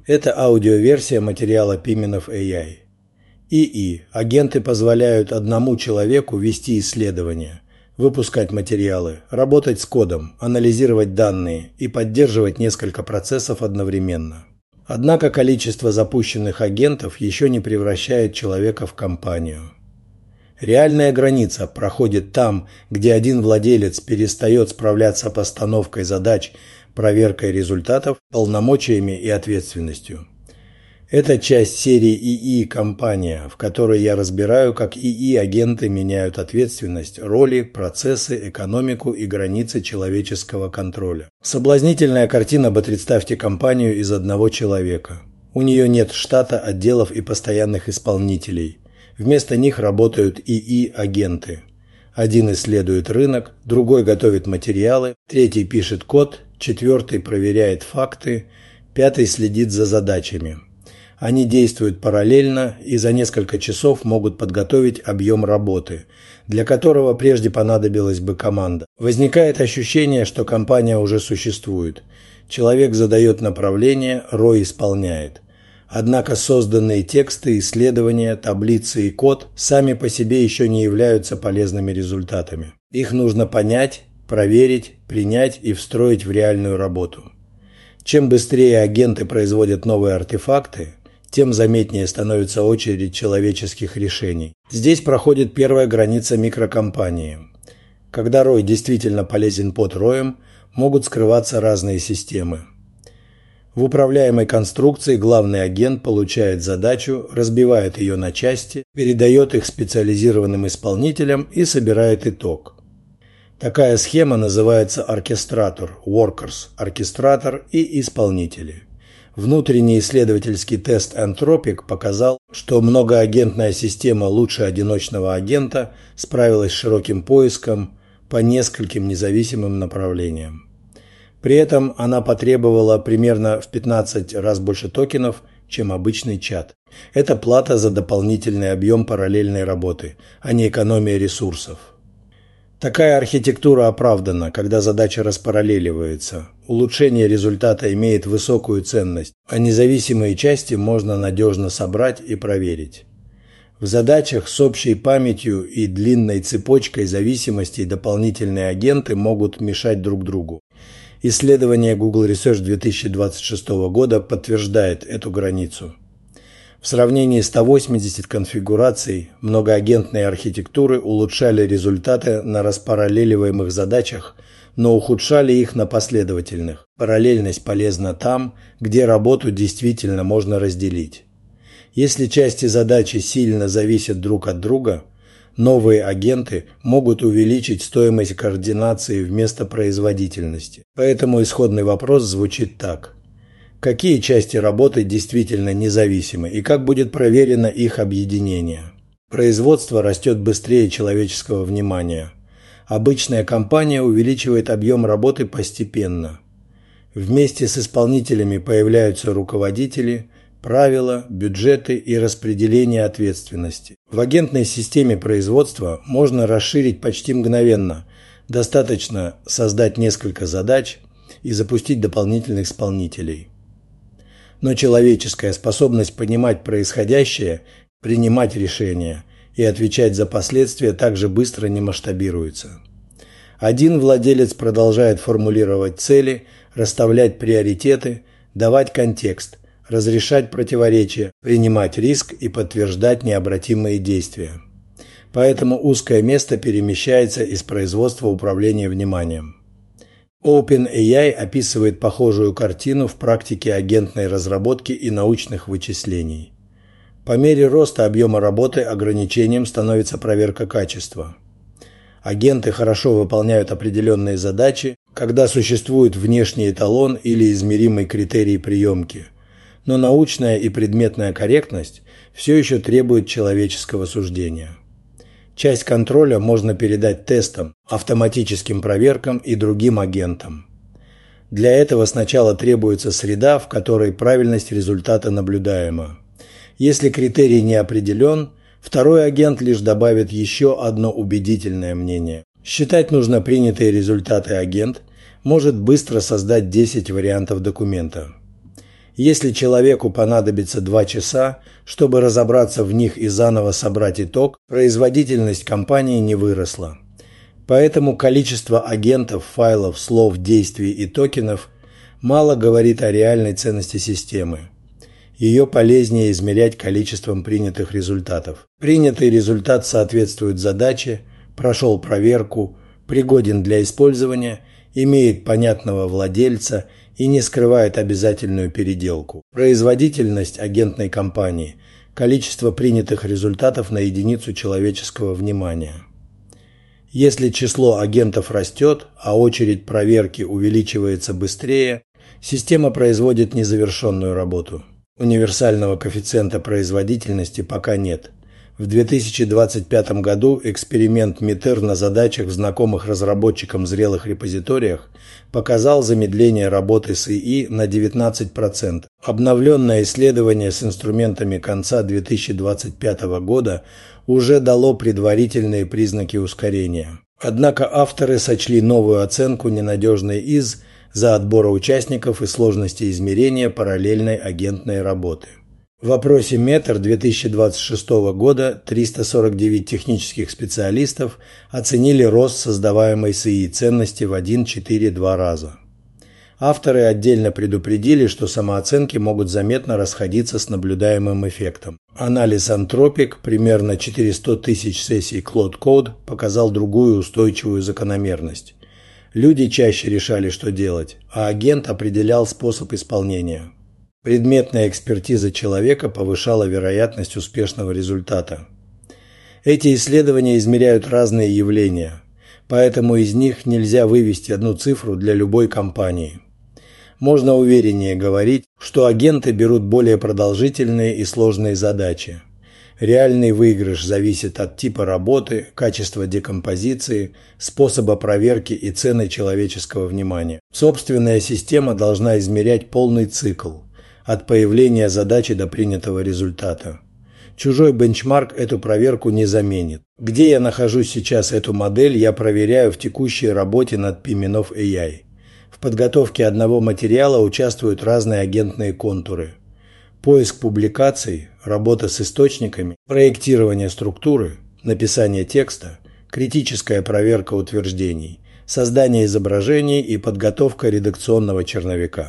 Это аудиоверсия материала Pimenov AI. ИИ. Агенты позволяют одному человеку вести исследования, выпускать материалы, работать с кодом, анализировать данные и поддерживать несколько процессов одновременно. Однако количество запущенных агентов еще не превращает человека в компанию. Реальная граница проходит там, где один владелец перестает справляться постановкой задач, проверкой результатов, полномочиями и ответственностью. Это часть серии ИИ «Компания», в которой я разбираю, как ИИ-агенты меняют ответственность, роли, процессы, экономику и границы человеческого контроля. Соблазнительная картина, представьте компанию из одного человека. У нее нет штата, отделов и постоянных исполнителей. Вместо них работают ИИ-агенты. Один исследует рынок, другой готовит материалы, третий пишет код, четвертый проверяет факты, пятый следит за задачами. Они действуют параллельно и за несколько часов могут подготовить объем работы, для которого прежде понадобилась бы команда. Возникает ощущение, что компания уже существует. Человек задает направление, Рой исполняет. Однако созданные тексты, исследования, таблицы и код сами по себе еще не являются полезными результатами. Их нужно понять, проверить, принять и встроить в реальную работу. Чем быстрее агенты производят новые артефакты, тем заметнее становится очередь человеческих решений. Здесь проходит первая граница микрокомпании. Когда Рой действительно полезен под Роем, могут скрываться разные системы. В управляемой конструкции главный агент получает задачу, разбивает ее на части, передает их специализированным исполнителям и собирает итог. Такая схема называется оркестратор, workers, оркестратор и исполнители. Внутренний исследовательский тест Anthropic показал, что многоагентная система лучше одиночного агента справилась с широким поиском по нескольким независимым направлениям. При этом она потребовала примерно в 15 раз больше токенов, чем обычный чат. Это плата за дополнительный объем параллельной работы, а не экономия ресурсов. Такая архитектура оправдана, когда задача распараллеливается. Улучшение результата имеет высокую ценность, а независимые части можно надежно собрать и проверить. В задачах с общей памятью и длинной цепочкой зависимостей дополнительные агенты могут мешать друг другу. Исследование Google Research 2026 года подтверждает эту границу. В сравнении с 180 конфигураций многоагентные архитектуры улучшали результаты на распараллеливаемых задачах, но ухудшали их на последовательных. Параллельность полезна там, где работу действительно можно разделить. Если части задачи сильно зависят друг от друга, новые агенты могут увеличить стоимость координации вместо производительности. Поэтому исходный вопрос звучит так. Какие части работы действительно независимы и как будет проверено их объединение? Производство растет быстрее человеческого внимания. Обычная компания увеличивает объем работы постепенно. Вместе с исполнителями появляются руководители, правила, бюджеты и распределение ответственности. В агентной системе производства можно расширить почти мгновенно. Достаточно создать несколько задач и запустить дополнительных исполнителей. Но человеческая способность понимать происходящее, принимать решения и отвечать за последствия также быстро не масштабируется. Один владелец продолжает формулировать цели, расставлять приоритеты, давать контекст, разрешать противоречия, принимать риск и подтверждать необратимые действия. Поэтому узкое место перемещается из производства управления вниманием. OpenAI описывает похожую картину в практике агентной разработки и научных вычислений. По мере роста объема работы ограничением становится проверка качества. Агенты хорошо выполняют определенные задачи, когда существует внешний эталон или измеримый критерий приемки. Но научная и предметная корректность все еще требует человеческого суждения. Часть контроля можно передать тестам, автоматическим проверкам и другим агентам. Для этого сначала требуется среда, в которой правильность результата наблюдаема. Если критерий не определен, второй агент лишь добавит еще одно убедительное мнение. Считать нужно принятые результаты агент может быстро создать 10 вариантов документа. Если человеку понадобится 2 часа, чтобы разобраться в них и заново собрать итог, производительность компании не выросла. Поэтому количество агентов, файлов, слов, действий и токенов мало говорит о реальной ценности системы. Ее полезнее измерять количеством принятых результатов. Принятый результат соответствует задаче, прошел проверку, пригоден для использования, имеет понятного владельца и не скрывает обязательную переделку. Производительность агентной компании – количество принятых результатов на единицу человеческого внимания. Если число агентов растет, а очередь проверки увеличивается быстрее, система производит незавершенную работу. Универсального коэффициента производительности пока нет. В 2025 году эксперимент МИТР на задачах в знакомых разработчикам зрелых репозиториях показал замедление работы с ИИ на 19%. Обновленное исследование с инструментами конца 2025 года уже дало предварительные признаки ускорения. Однако авторы сочли новую оценку ненадежной из-за отбора участников и сложности измерения параллельной агентной работы. В опросе Метр 2026 года 349 технических специалистов оценили рост создаваемой с ИИ ценности в 1,4-2 раза. Авторы отдельно предупредили, что самооценки могут заметно расходиться с наблюдаемым эффектом. Анализ Anthropic, примерно 400 тысяч сессий Claude Code, показал другую устойчивую закономерность. Люди чаще решали, что делать, а агент определял способ исполнения. Предметная экспертиза человека повышала вероятность успешного результата. Эти исследования измеряют разные явления, поэтому из них нельзя вывести одну цифру для любой компании. Можно увереннее говорить, что агенты берут более продолжительные и сложные задачи. Реальный выигрыш зависит от типа работы, качества декомпозиции, способа проверки и цены человеческого внимания. Собственная система должна измерять полный цикл, от появления задачи до принятого результата. Чужой бенчмарк эту проверку не заменит. Где я нахожусь сейчас эту модель, я проверяю в текущей работе над Piminov AI. В подготовке одного материала участвуют разные агентные контуры. Поиск публикаций, работа с источниками, проектирование структуры, написание текста, критическая проверка утверждений, создание изображений и подготовка редакционного черновика.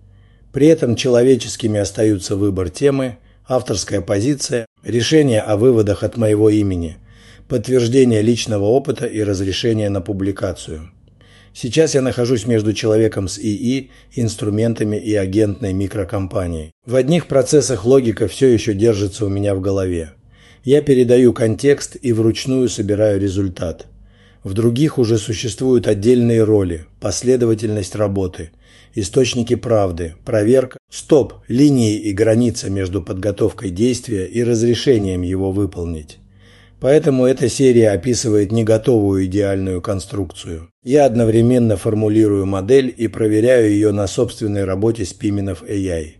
При этом человеческими остаются выбор темы, авторская позиция, решение о выводах от моего имени, подтверждение личного опыта и разрешение на публикацию. Сейчас я нахожусь между человеком с ИИ, инструментами и агентной микрокомпанией. В одних процессах логика все еще держится у меня в голове. Я передаю контекст и вручную собираю результат. В других уже существуют отдельные роли, последовательность работы, источники правды, проверка, линии и граница между подготовкой действия и разрешением его выполнить. Поэтому эта серия описывает не готовую идеальную конструкцию. Я одновременно формулирую модель и проверяю ее на собственной работе с Piminov AI.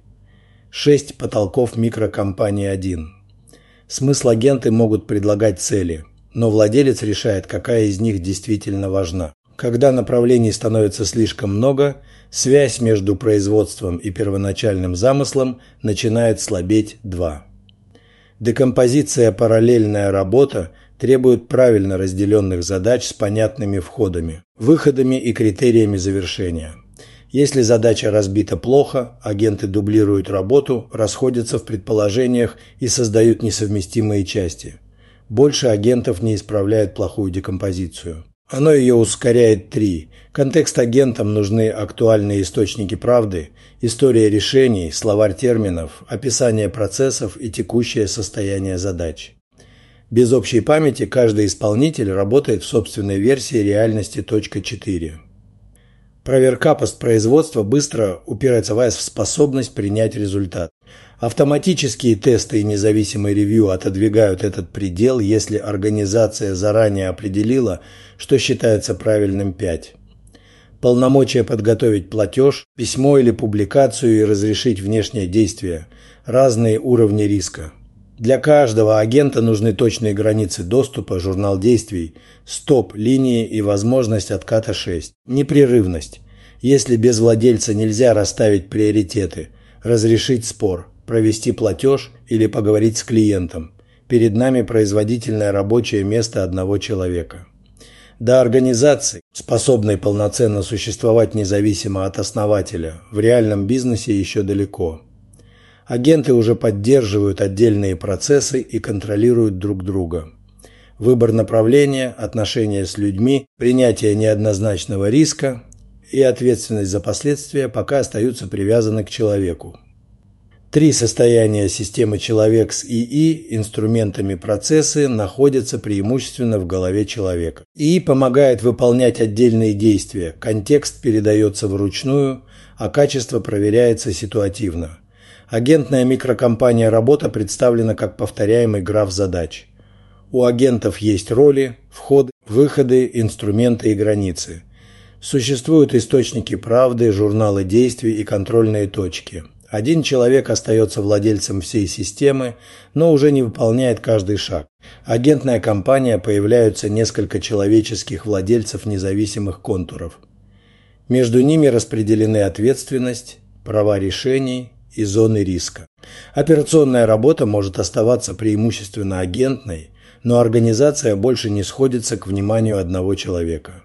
6 потолков микрокомпании 1. Смысл-агенты могут предлагать цели, но владелец решает, какая из них действительно важна. Когда направлений становится слишком много, связь между производством и первоначальным замыслом начинает слабеть 2. Декомпозиция «параллельная работа» требует правильно разделенных задач с понятными входами, выходами и критериями завершения. Если задача разбита плохо, агенты дублируют работу, расходятся в предположениях и создают несовместимые части. Больше агентов не исправляет плохую декомпозицию. Оно ее ускоряет 3. Контекст-агентам нужны актуальные источники правды, история решений, словарь терминов, описание процессов и текущее состояние задач. Без общей памяти каждый исполнитель работает в собственной версии реальности .4. Проверка постпроизводства быстро упирается в способность принять результат. Автоматические тесты и независимый ревью отодвигают этот предел, если организация заранее определила, что считается правильным 5. Полномочия подготовить платеж, письмо или публикацию и разрешить внешнее действие. Разные уровни риска. Для каждого агента нужны точные границы доступа, журнал действий, линии и возможность отката 6. Непрерывность. Если без владельца нельзя расставить приоритеты, разрешить спор, провести платеж или поговорить с клиентом. Перед нами производительное рабочее место одного человека. До организации, способной полноценно существовать независимо от основателя, в реальном бизнесе еще далеко. Агенты уже поддерживают отдельные процессы и контролируют друг друга. Выбор направления, отношения с людьми, принятие неоднозначного риска и ответственность за последствия пока остаются привязаны к человеку. 3 состояния системы человек с ИИ, инструментами процессы находятся преимущественно в голове человека. ИИ помогает выполнять отдельные действия, контекст передается вручную, а качество проверяется ситуативно. Агентная микрокомпания «Работа» представлена как повторяемый граф задач. У агентов есть роли, входы, выходы, инструменты и границы. Существуют источники правды, журналы действий и контрольные точки. Один человек остается владельцем всей системы, но уже не выполняет каждый шаг. Агентная компания появляются несколько человеческих владельцев независимых контуров. Между ними распределены ответственность, права решений и зоны риска. Операционная работа может оставаться преимущественно агентной, но организация больше не сходится к вниманию одного человека.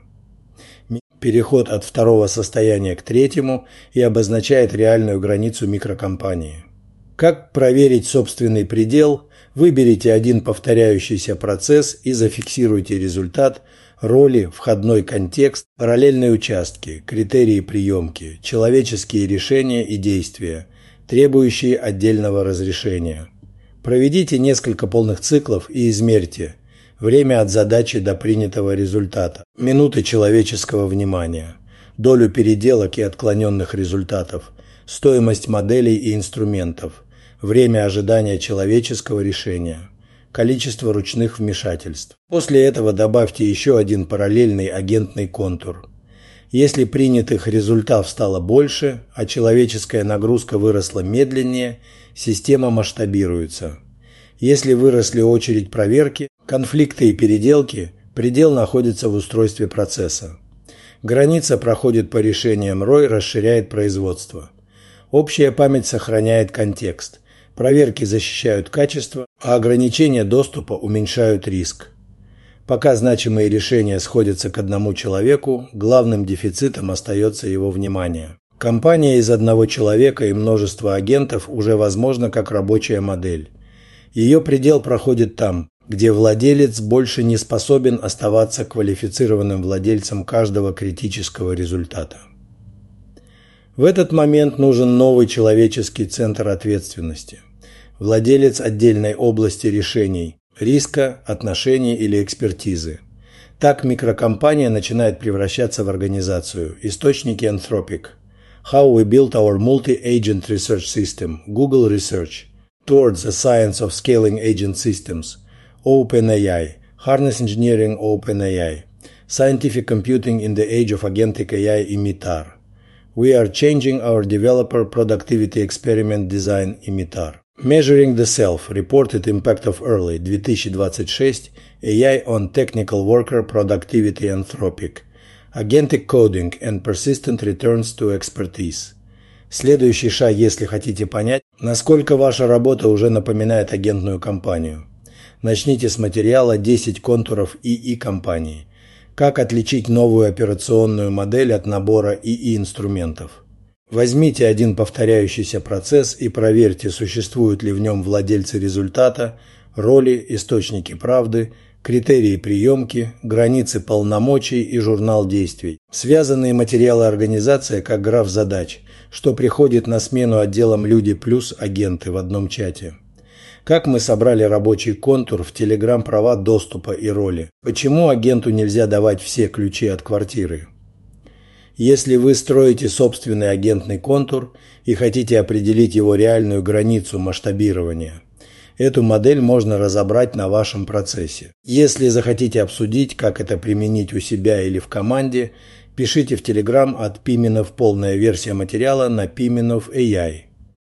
Переход от второго состояния к третьему и обозначает реальную границу микрокомпании. Как проверить собственный предел? Выберите один повторяющийся процесс и зафиксируйте результат, роли, входной контекст, параллельные участки, критерии приемки, человеческие решения и действия, требующие отдельного разрешения. Проведите несколько полных циклов и измерьте время от задачи до принятого результата, минуты человеческого внимания, долю переделок и отклоненных результатов, стоимость моделей и инструментов, время ожидания человеческого решения, количество ручных вмешательств. После этого добавьте еще один параллельный агентный контур. Если принятых результатов стало больше, а человеческая нагрузка выросла медленнее, система масштабируется. Если выросли очередь проверки, конфликты и переделки, предел находится в устройстве процесса. Граница проходит по решениям ROI, расширяет производство. Общая память сохраняет контекст. Проверки защищают качество, а ограничения доступа уменьшают риск. Пока значимые решения сходятся к одному человеку, главным дефицитом остается его внимание. Компания из одного человека и множества агентов уже возможна как рабочая модель. Ее предел проходит там, где владелец больше не способен оставаться квалифицированным владельцем каждого критического результата. В этот момент нужен новый человеческий центр ответственности. Владелец отдельной области решений, риска, отношений или экспертизы. Так микрокомпания начинает превращаться в организацию. Источники Anthropic. How we built our multi-agent research system. Google Research. Towards the science of scaling agent systems. OpenAI. Harness Engineering OpenAI. Scientific Computing in the Age of Agentic AI и MITAR. We are changing our developer productivity experiment design и MITAR. Measuring the Self. Reported Impact of Early. 2026. AI on Technical Worker Productivity Anthropic. Agentic Coding and Persistent Returns to Expertise. Следующий шаг, если хотите понять, насколько ваша работа уже напоминает агентную компанию. Начните с материала «10 контуров ИИ-компании». Как отличить новую операционную модель от набора ИИ-инструментов. Возьмите один повторяющийся процесс и проверьте, существуют ли в нем владельцы результата, роли, источники правды, критерии приемки, границы полномочий и журнал действий. Связанные материалы организации как граф задач, что приходит на смену отделам «Люди плюс агенты» в одном чате. Как мы собрали рабочий контур в Telegram права доступа и роли. Почему агенту нельзя давать все ключи от квартиры? Если вы строите собственный агентный контур и хотите определить его реальную границу масштабирования, эту модель можно разобрать на вашем процессе. Если захотите обсудить, как это применить у себя или в команде, пишите в Telegram от Пименов полная версия материала на Pimenov AI.